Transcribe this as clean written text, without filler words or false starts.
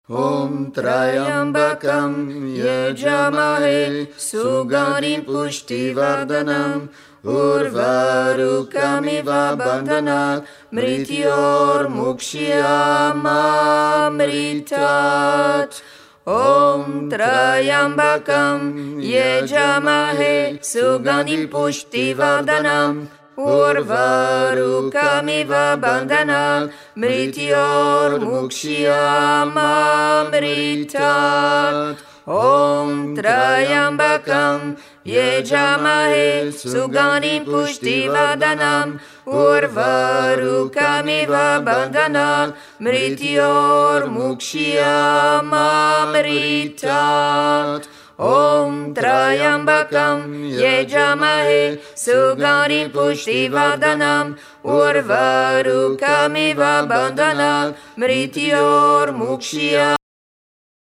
Om Trayambakam Yajamahe Sugandhim Pushtivardhanam Urvarukamiva Bandhanat Mrityor Mukshiyamamritat. Om Trayambakam Yajamahe Sugandhim Pushtivardhanam Urvarukamiva Bandhanat Mrityor Mukshiyamamritat. Om Trayambakam Yajamahe Sugandhim Pushtivardhanam Urvarukamiva Bandhanat Mrityor Mukshiyamamritat. Om Trayambakam Yajamahe Sugandhim Pushtivardhanam Urvarukamiva Bandhanat Mrityor Mukshiyamamritat.